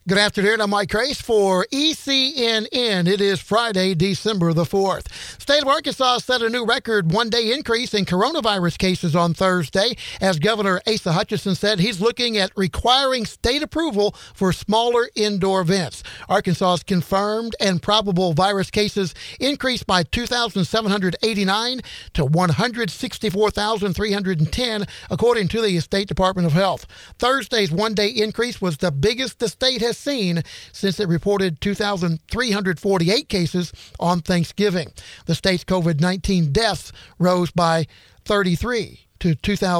Good afternoon. I'm Mike Grace for ECNN. It is Friday, December the 4th. State of Arkansas set a new record one-day increase in coronavirus cases on Thursday. As Governor Asa Hutchinson said, he's looking at requiring state approval for smaller indoor events. Arkansas's confirmed and probable virus cases increased by 2,789 to 164,310, according to the State Department of Health. Thursday's one-day increase was the biggest the state has seen since it reported 2,348 cases on Thanksgiving. The state's COVID-19 deaths rose by 33 to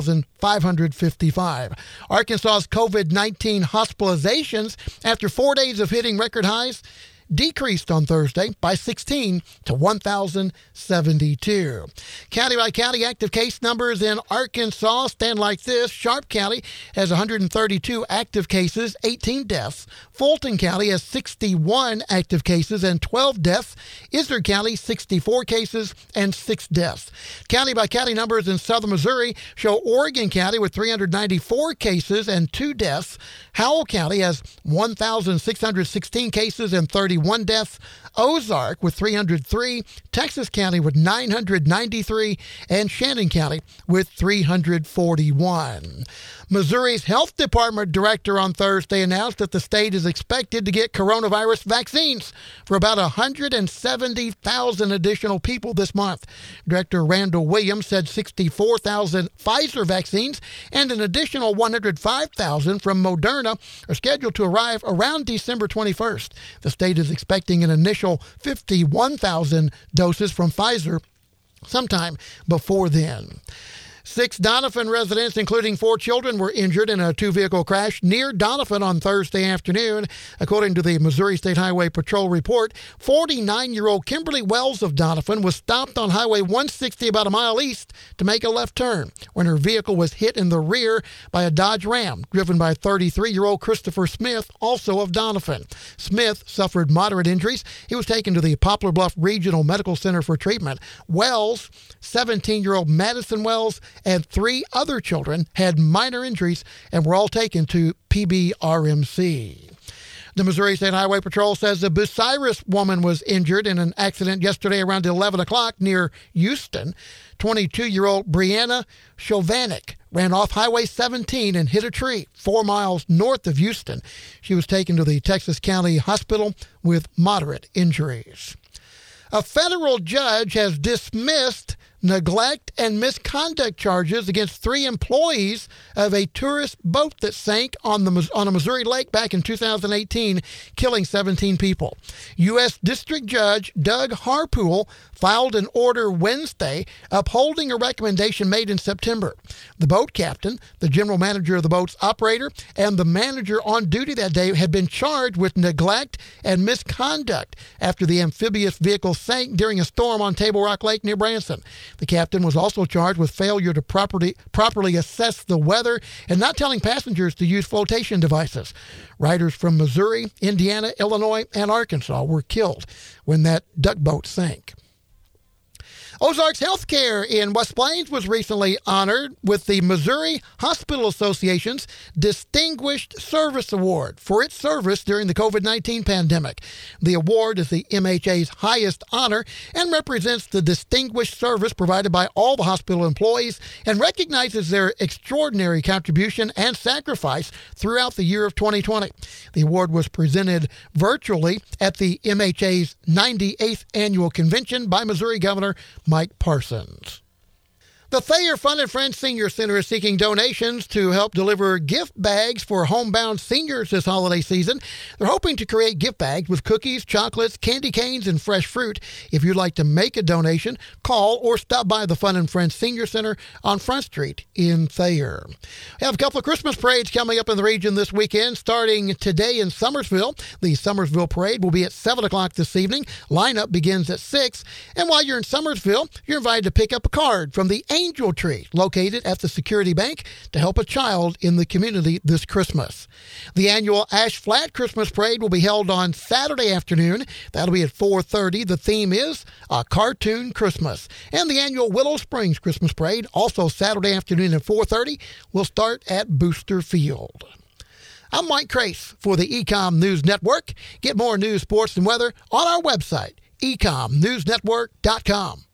2,555. Arkansas's COVID-19 hospitalizations, after 4 days of hitting record highs, decreased on Thursday by 16 to 1,072. County by county active case numbers in Arkansas stand like this. Sharp County has 132 active cases, 18 deaths. Fulton County has 61 active cases and 12 deaths. Izard County, 64 cases and 6 deaths. County by county numbers in southern Missouri show Oregon County with 394 cases and 2 deaths. Howell County has 1,616 cases and 31 deaths. Ozark with 303, Texas County with 993, and Shannon County with 341. Missouri's Health Department director on Thursday announced that the state is expected to get coronavirus vaccines for about 170,000 additional people this month. Director Randall Williams said 64,000 Pfizer vaccines and an additional 105,000 from Moderna are scheduled to arrive around December 21st. The state is expecting an initial 51,000 doses from Pfizer sometime before then. 6 Doniphan residents, including 4 children, were injured in a 2-vehicle crash near Doniphan on Thursday afternoon. According to the Missouri State Highway Patrol report, 49-year-old Kimberly Wells of Doniphan was stopped on Highway 160 about a mile east to make a left turn when her vehicle was hit in the rear by a Dodge Ram driven by 33-year-old Christopher Smith, also of Doniphan. Smith suffered moderate injuries. He was taken to the Poplar Bluff Regional Medical Center for treatment. Wells, 17-year-old Madison Wells, and 3 other children had minor injuries and were all taken to PBRMC. The Missouri State Highway Patrol says a Bucyrus woman was injured in an accident yesterday around 11 o'clock near Houston. 22-year-old Brianna Chovanec ran off Highway 17 and hit a tree 4 miles north of Houston. She was taken to the Texas County Hospital with moderate injuries. A federal judge has dismissed neglect and misconduct charges against 3 employees of a tourist boat that sank on a Missouri lake back in 2018, killing 17 people. U.S. District Judge Doug Harpool filed an order Wednesday upholding a recommendation made in September. The boat captain, the general manager of the boat's operator, and the manager on duty that day had been charged with neglect and misconduct after the amphibious vehicle sank during a storm on Table Rock Lake near Branson. The captain was also charged with failure to properly assess the weather and not telling passengers to use flotation devices. Riders from Missouri, Indiana, Illinois, and Arkansas were killed when that duck boat sank. Ozarks Healthcare in West Plains was recently honored with the Missouri Hospital Association's Distinguished Service Award for its service during the COVID-19 pandemic. The award is the MHA's highest honor and represents the distinguished service provided by all the hospital employees and recognizes their extraordinary contribution and sacrifice throughout the year of 2020. The award was presented virtually at the MHA's 98th annual convention by Missouri Governor Mike Parsons. The Thayer Fun and Friends Senior Center is seeking donations to help deliver gift bags for homebound seniors this holiday season. They're hoping to create gift bags with cookies, chocolates, candy canes, and fresh fruit. If you'd like to make a donation, call or stop by the Fun and Friends Senior Center on Front Street in Thayer. We have a couple of Christmas parades coming up in the region this weekend, starting today in Summersville. The Summersville Parade will be at 7 o'clock this evening. Lineup begins at 6. And while you're in Summersville, you're invited to pick up a card from the Angel Tree, located at the Security Bank, to help a child in the community this Christmas. The annual Ash Flat Christmas Parade will be held on Saturday afternoon. That'll be at 4:30. The theme is A Cartoon Christmas. And the annual Willow Springs Christmas Parade, also Saturday afternoon at 4:30, will start at Booster Field. I'm Mike Crace for the Ecom News Network. Get more news, sports, and weather on our website, ecomnewsnetwork.com.